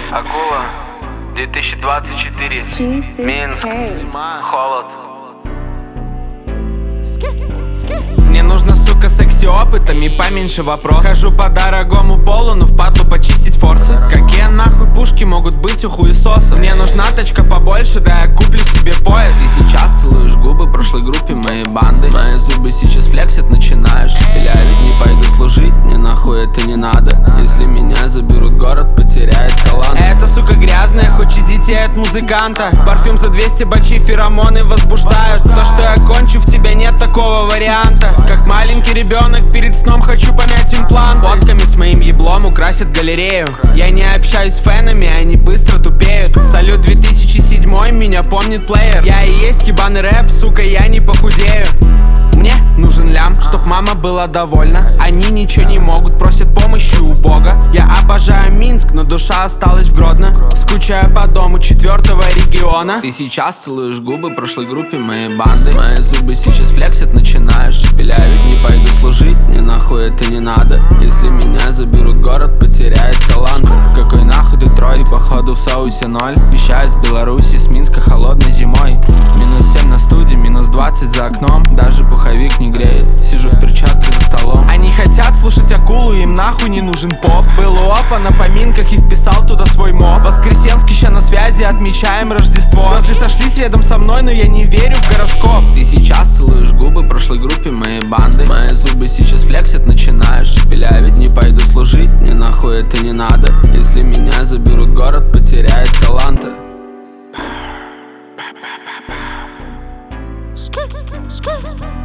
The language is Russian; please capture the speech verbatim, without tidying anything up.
Акула, две тысячи двадцать четыре, Минск, зима, холод. Мне нужно, сука, секси опытами, поменьше вопрос. Хожу по дорогому полу, но впадлу почистить форсы. Какие нахуй пушки могут быть у хуесосов? Мне нужна тачка побольше, да я куплю себе пояс. Ты сейчас целуешь губы прошлой группе моей банды. Мои зубы сейчас флексят, начинаешь. Или я ведь не пойду служить, мне нахуй это не надо. Если меня заберут, город потеряет талант. Эта сука грязная, хочет детей от музыканта. Парфюм за двести бачи, феромоны возбуждают. То, что я кончу, в тебя нет такого варианта. Как маленький ребенок, перед сном хочу помять имплант. Фотками с моим еблом украсят галерею. Я не общаюсь с фенами, они быстро тупеют. Салют две тысячи седьмой, меня помнит плеер. Я и есть ебаный рэп, сука, я не похудею. Мне нужен лям, чтоб мама была довольна. Они ничего не могут, просят помощи у Бога. Я обожаю Минск, но душа осталась в Гродно. Скучаю по дому четвертого региона. Ты сейчас целуешь губы прошлой группе моей банды. Мои зубы сейчас флексят, начинаешь. Или я ведь не пойду служить, мне нахуй это не надо. Если меня заберут, город потеряет талант. Какой нахуй Детройт, походу в соусе ноль. Вещаю с Беларуси, с Минска холодной зимой. Минус семь на студии, минус двадцать за окном. Даже пуховик не греет, сижу в перчатке за столом. Они хотят слушать Акулу, им нахуй не нужен поп. Был у опа на поминках и вписал туда свой моб. Воскресенский ща на связи, отмечаем Рождество. Звезды сошлись рядом со мной, но я не верю в гороскоп. Ты сейчас целуешь губы прошлой группе моей банды. Мои зубы сейчас флексят, начинаешь. Или я ведь не пойду служить, мне нахуй это не надо. Если меня заберут, город потеряет таланты. Skip, skip.